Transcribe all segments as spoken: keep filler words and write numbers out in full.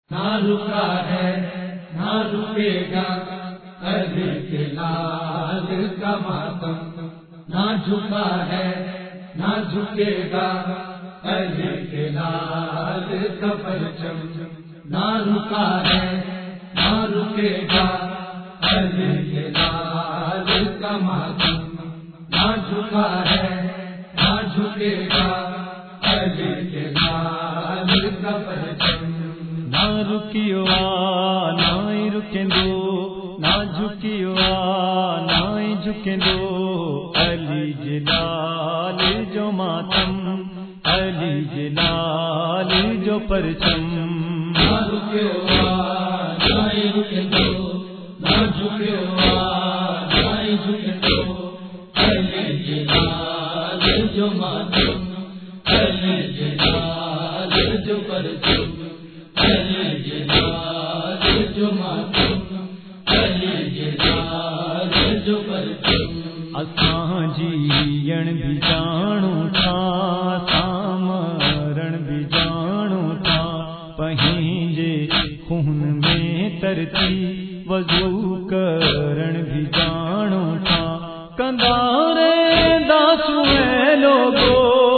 نہ رکا ہے نہ رکے گا علی کے لال کا ماتم، نہ جھکا ہے نہ جھکے گا علی کے لال کا پرچم، نہ رکا ہے نہ رکے گا علی کے لال کا ماتم، نہ جھکا ہے نہ جھکے گا علی کے لال کا پرچم، نہ رکیو نہ رکندو، نہ جھکیو نہ جھکندو، علی جلال جو ماتم، علی جلال جو پرچم، نہ رکیو نہ رکندو، نہ جھکیو نہ جھکندو، علی جلال جو ماتم، علی جلال جو پرچم، علی جلال جو ماتم، علی جلال جو پرچم، اساں جیئن بھی جانو تھا، سامرن بھی جانو تھا، پہنجے خون میں ترتی وضو کرن بھی جانو تھا، کندارے داسو ہے لوگو،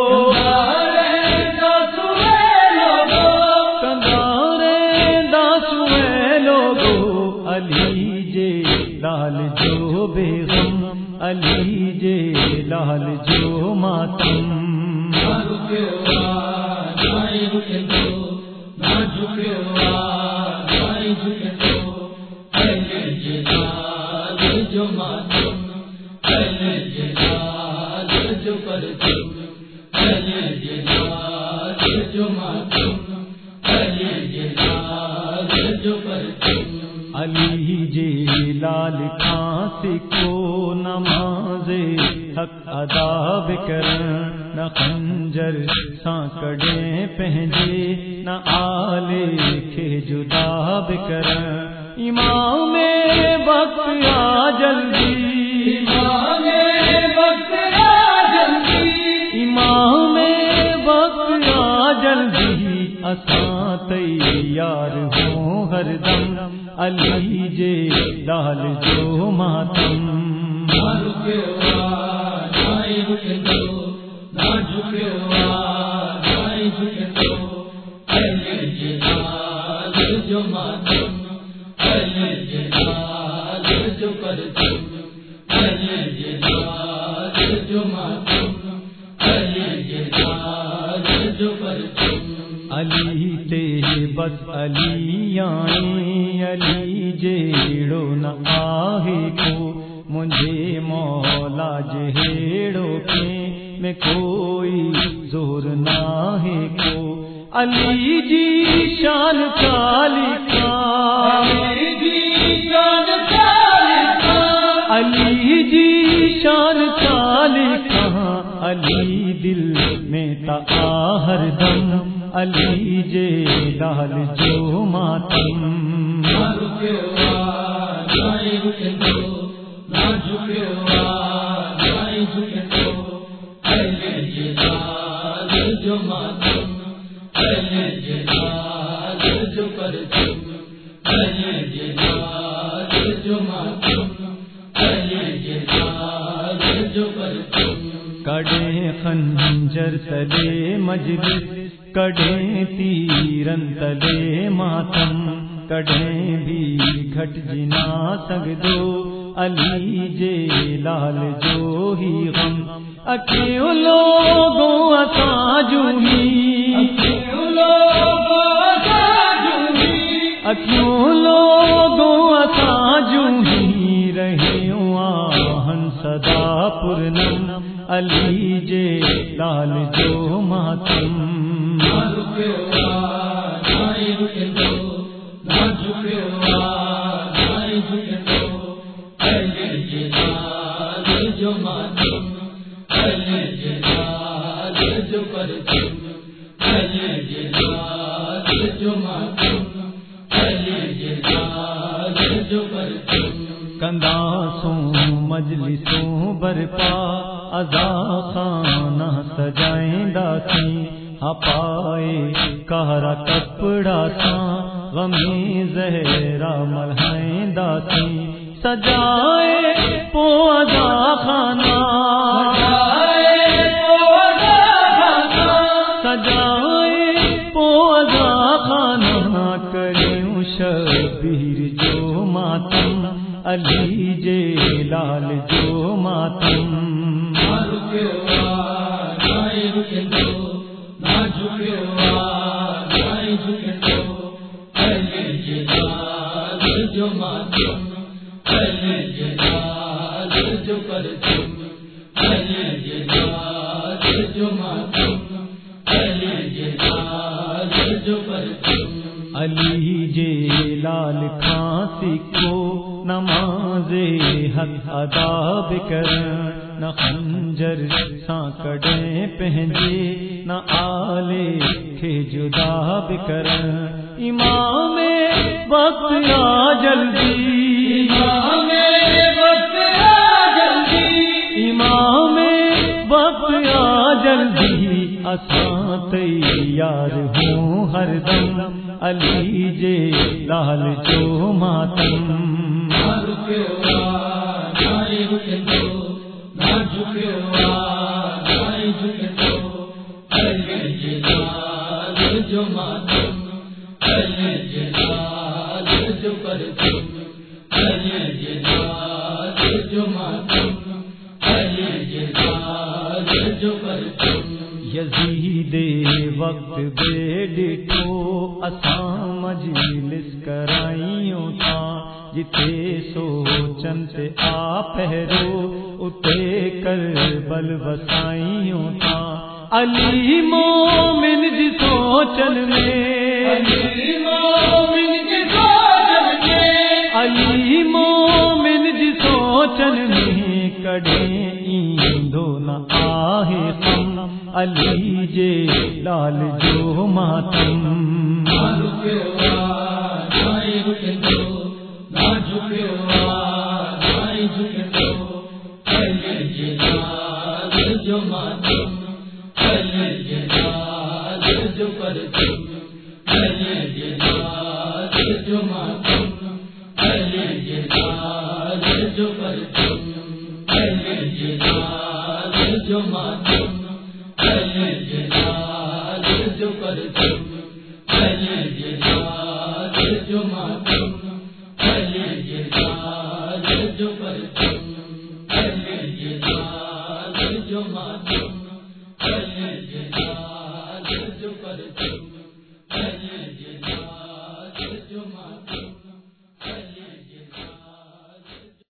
علی جے لال جو بے غم، علی جے لال جو ماتم، نہ رکیو نہ رکندو، نہ جھکیو نہ جھکندو، علی جلال جو ماتم، علی جلال جو پرچم، علی جلال جو ماتم، علی جلال جو پرچم، علی جے لال کھاں سکھو نماز حق ادا بکرن، نہ خنجر ساں کڑیں پہنجے، نہ آلے کے جدا بکرن، امام وقت آ جلدی، امام وقت آ جلدی، امام وقت آ جلدی، اساں تیار ہوں ہر دم، علی جے لال جو ماتم، نہ رکیو نہ رکندو، نہ جھکیو نہ جھکندو، علی جلال جو ماتم، علی جلال جو پرچم، علی جلال جو ماتم، علی جلال جو پرچم، علی تے بس علی آئیں، علی جیڑو نہ آہے کو، مجھے مولا جہیڑو کے میں کوئی زور نہ ہے کو، علی جی شان چالکا، علی جی شان چالکا، علی جی شان چالکا، علی دل میں تا ہر دم، علی جے لال جو ماتم، نہ رکیو نہ رکندو، نہ جھکیو نہ جھکندو، علی جلال جو ماتم، علی جلال جو پرچم، علی جلال جو ماتم، علی جلال جو پرچم، کڑے خنجر تلے مجلس، کڑے تیرن تلے ماتم، کڑے بھی گھٹ جنا سگدو، علی جے لال جو ہی غم، اکیوں لوگوں اساں جو ہی، اکیوں لوگوں اساں جو ہی، اکیوں لوگوں اساں جو ہی، رہیوں آہن صدا پرنم، علی جے لال جو ماتم، نہ رکیو نہ رکندو، نہ جھکیو نہ جھکندو، علی جلال جو ماتم، علی جلال جو پرچم، علی جلال جو ماتم، علی جلال جو پرچم، کنداسوں مجلسوں برپا، ازا خانہ سجائیں داسی، ہپائے کہرا کپڑا تھا، غمی زہرا ملہائیں داتی سجائے پو ادا خانہ سجائے پو ادا خانہ کریں شبیر جو ماتم علی جے لال جو ماتم جو ماتم جو پرچم جو ماتم جو پرچم علی جے لال کھانسی کو نماز حق ادا بکرن نہ خنجر سانکڑیں پہنجے نہ آلے کے جدا بکرن امام وقت آ جلدی امام وقت آ جلدی امام وقت آ جلدی اساں تیار ہوں ہر دم علی جے لال جو ماتم جو ماتم جو پرچم جو ماتم جو پرچم یزید وقت بے ڈٹھو اساں مجلس کرائیوں تھا جتے سوچن تے آ پہرو اتے کربل وسائیوں تھا علی مومن جی سوچن میں علی مومن جی سوچن میں علی مومن جی سوچن میں کڑے ایندو نہ آہے غم علی جے لال جو ماتم جو ماتم جو پرچم جو ماتم جو پرچم جو ماتم جو پرچم جو ماتم جو پرچم جو ماتم جو پرچم جو ماتم